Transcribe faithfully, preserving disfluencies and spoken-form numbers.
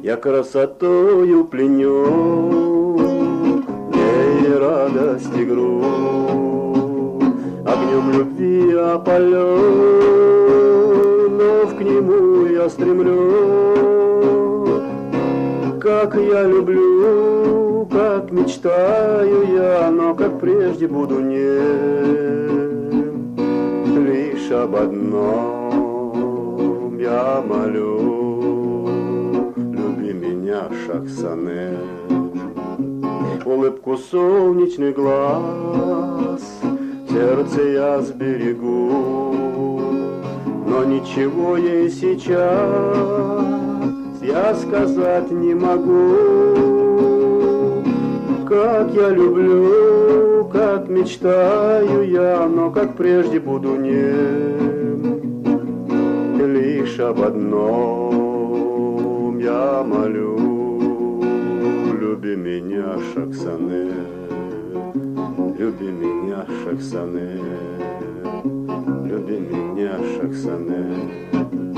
Я красотою пленен, ей радость и грусть, огнем любви опален, но к нему я стремлюсь. Как я люблю, как мечтаю я, но как прежде буду нем. Лишь об одном я молю: люби меня, Шахсане. Улыбку солнечный глаз в сердце я сберегу, но ничего ей сейчас я сказать не могу. Как я люблю, как мечтаю я, но как прежде буду нем. Лишь об одном я молю: люби меня, Шахсане, люби меня, Шахсане, люби меня, Шахсане.